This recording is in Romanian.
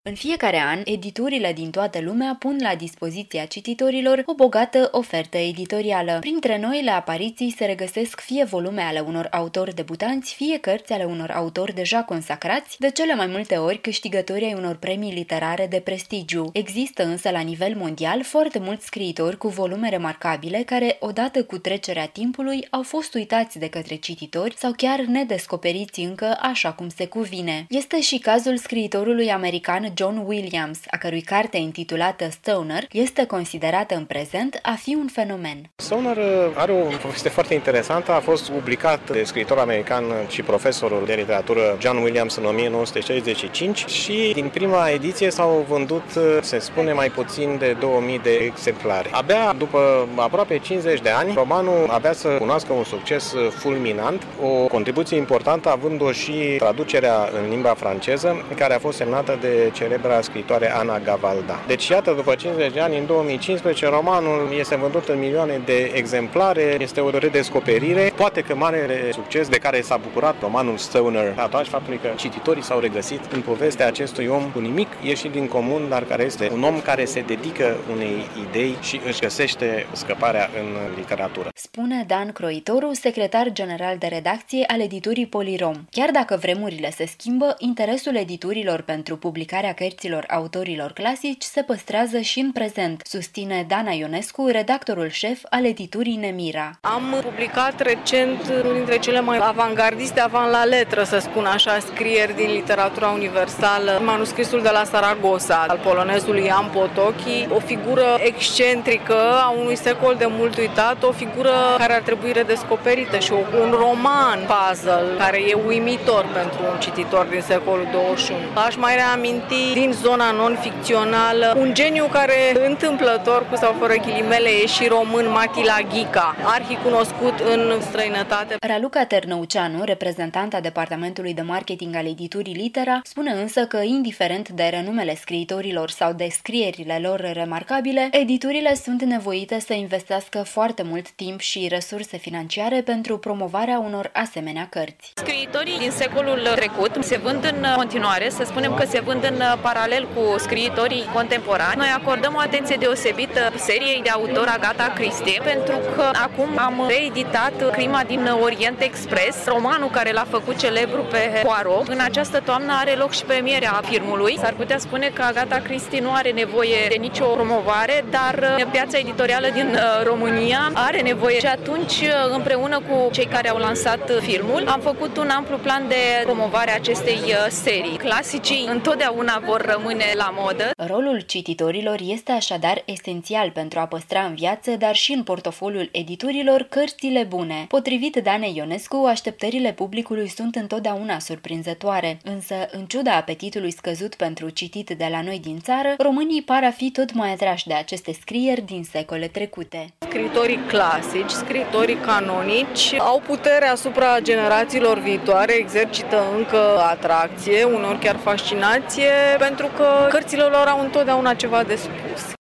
În fiecare an, editurile din toată lumea pun la dispoziția cititorilor o bogată ofertă editorială. Printre noile apariții se regăsesc fie volume ale unor autori debutanți, fie cărți ale unor autori deja consacrați, de cele mai multe ori câștigători ai unor premii literare de prestigiu. Există însă la nivel mondial foarte mulți scriitori cu volume remarcabile care, odată cu trecerea timpului, au fost uitați de către cititori sau chiar nedescoperiți încă așa cum se cuvine. Este și cazul scriitorului american John Williams, a cărui carte intitulată Stoner este considerată în prezent a fi un fenomen. Stoner are o poveste foarte interesantă, a fost publicat de scriitorul american și profesorul de literatură John Williams în 1965 și din prima ediție s-au vândut, se spune, mai puțin de 2000 de exemplare. Abia după aproape 50 de ani, romanul avea să cunoască un succes fulminant, o contribuție importantă având-o și traducerea în limba franceză, care a fost semnată de celebra scriitoare Anna Gavalda. Deci, iată, după 50 de ani, în 2015, romanul este vândut în milioane de exemplare, este o redescoperire, poate că marele succes de care s-a bucurat romanul Stoner, atunci faptului că cititorii s-au regăsit în povestea acestui om cu nimic ieșit din comun, dar care este un om care se dedică unei idei și își găsește scăparea în literatură. Spune Dan Croitoru, secretar general de redacție al editurii Polirom. Chiar dacă vremurile se schimbă, interesul editurilor pentru publicarea cărților autorilor clasici se păstrează și în prezent, susține Dana Ionescu, redactorul șef al editurii Nemira. Am publicat recent unul dintre cele mai avangardiste, avant la letră, să spun așa, scrieri din literatura universală, manuscrisul de la Saragossa, al polonezului Jan Potocki, o figură excentrică a unui secol de mult uitat, o figură care ar trebui redescoperită și un roman puzzle care e uimitor pentru un cititor din secolul 21. Aș mai reaminti din zona non-ficțională un geniu care, întâmplător, cu sau fără ghilimele, e și român, Matila Ghica, arhicunoscut în străinătate. Raluca Ternăuceanu, reprezentanta departamentului de marketing al editurii Litera, spune însă că, indiferent de renumele scriitorilor sau de scrierile lor remarcabile, editurile sunt nevoite să investească foarte mult timp și resurse financiare pentru promovarea unor asemenea cărți. Scriitorii din secolul trecut se vând în continuare, să spunem că se vând în paralel cu scriitorii contemporani. Noi acordăm o atenție deosebită seriei de autor Agatha Christie, pentru că acum am reeditat Crima din Orient Express, romanul care l-a făcut celebru pe Poirot. În această toamnă are loc și premierea filmului. S-ar putea spune că Agatha Christie nu are nevoie de nicio promovare, dar piața editorială din România are nevoie. Și atunci, împreună cu cei care au lansat filmul, am făcut un amplu plan de promovare a acestei serii. Clasicii întotdeauna vor rămâne la modă. Rolul cititorilor este așadar esențial pentru a păstra în viață, dar și în portofoliul editurilor, cărțile bune. Potrivit Danei Ionescu, așteptările publicului sunt întotdeauna surprinzătoare, însă, în ciuda apetitului scăzut pentru citit de la noi din țară, românii par a fi tot mai atrași de aceste scrieri din secole trecute. Scriitorii clasici, scriitorii canonici au putere asupra generațiilor viitoare, exercită încă atracție, uneori chiar fascinație, pentru că cărțile lor au întotdeauna ceva de spus.